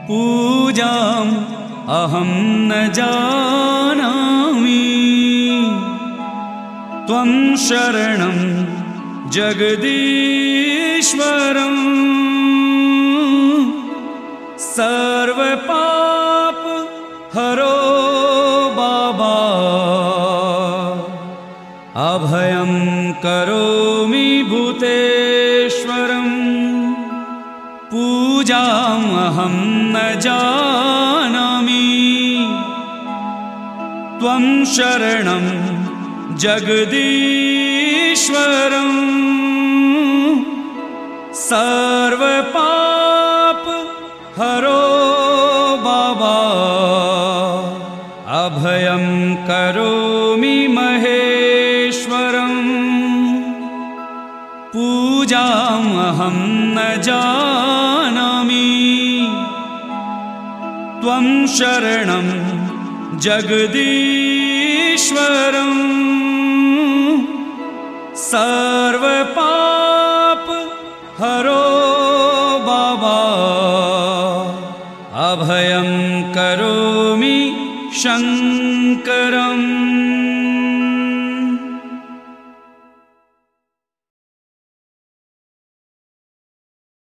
पूजाम् अहं न जानामि। त्वं शरणं जगदीश्वरम् सर्वपाप हरो बाबा। अभयं करोमि भूतेश्वरम् पूजाम् अहं न जानामि। त्वं शरणं जगदीश्वरम् सर्वपाप हरो बाबा। अभयं करोमि महेश्वरम् पूजाम् अहं न जानामि। त्वं शरणं जगदीश्वरम् सर्वपाप हरो बाबा। अभयं करोमि शङ्करम्।